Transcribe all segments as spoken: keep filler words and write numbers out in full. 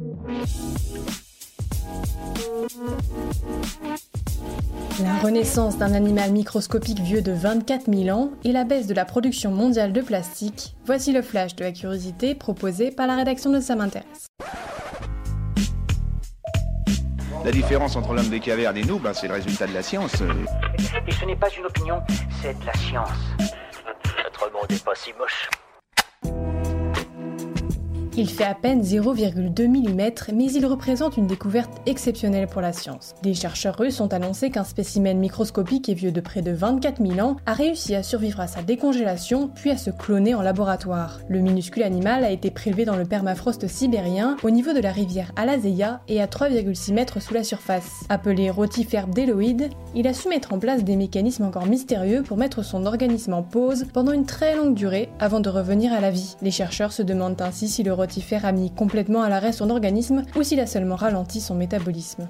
La renaissance d'un animal microscopique vieux de vingt-quatre mille ans et la baisse de la production mondiale de plastique, voici le flash de la curiosité proposé par la rédaction de Ça m'intéresse. La différence entre l'homme des cavernes et nous, ben, c'est le résultat de la science. Et ce n'est pas une opinion, c'est de la science. Notre monde n'est pas si moche. Il fait à peine zéro virgule deux millimètres, mais il représente une découverte exceptionnelle pour la science. Des chercheurs russes ont annoncé qu'un spécimen microscopique et vieux de près de vingt-quatre mille ans a réussi à survivre à sa décongélation, puis à se cloner en laboratoire. Le minuscule animal a été prélevé dans le permafrost sibérien, au niveau de la rivière Alazeia et à trois virgule six mètres sous la surface. Appelé rotifère bdelloïde, il a su mettre en place des mécanismes encore mystérieux pour mettre son organisme en pause pendant une très longue durée avant de revenir à la vie. Les chercheurs se demandent ainsi si le rotifère a mis complètement à l'arrêt son organisme ou s'il a seulement ralenti son métabolisme.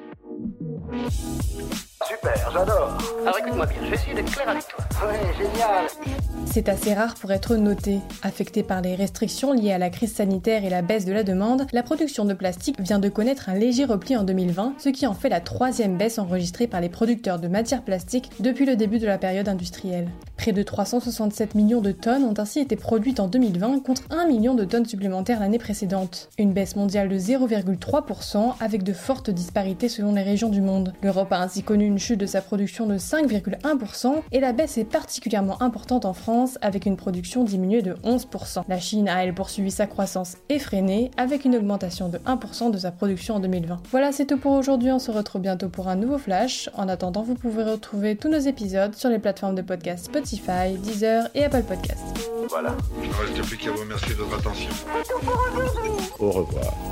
Super, j'adore. Alors écoute-moi bien, je vais essayer d'être clair avec toi. Ouais, génial. C'est assez rare pour être noté. Affecté par les restrictions liées à la crise sanitaire et la baisse de la demande, la production de plastique vient de connaître un léger repli en deux mille vingt, ce qui en fait la troisième baisse enregistrée par les producteurs de matières plastiques depuis le début de la période industrielle. Près de trois cent soixante-sept millions de tonnes ont ainsi été produites en deux mille vingt contre un million de tonnes supplémentaires l'année précédente. Une baisse mondiale de zéro virgule trois pour cent avec de fortes disparités selon les régions du monde. L'Europe a ainsi connu une chute de sa production de cinq virgule un pour cent et la baisse est particulièrement importante en France avec une production diminuée de onze pour cent. La Chine a elle poursuivi sa croissance effrénée avec une augmentation de un pour cent de sa production en deux mille vingt. Voilà, c'est tout pour aujourd'hui, on se retrouve bientôt pour un nouveau flash. En attendant, vous pouvez retrouver tous nos épisodes sur les plateformes de podcast Spotify, Deezer et Apple Podcasts. Voilà. Il ne reste plus qu'à vous remercier de votre attention. Au revoir.